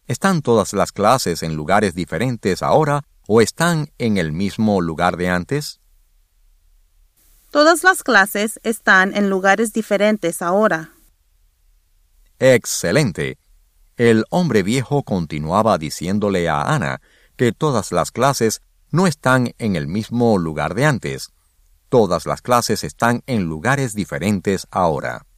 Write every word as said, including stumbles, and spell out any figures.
¿Están todas las clases en lugares diferentes ahora o están en el mismo lugar de antes? Todas las clases están en lugares diferentes ahora. Excelente. El hombre viejo continuaba diciéndole a Ana que todas las clases no están en el mismo lugar de antes. Todas las clases están en lugares diferentes ahora.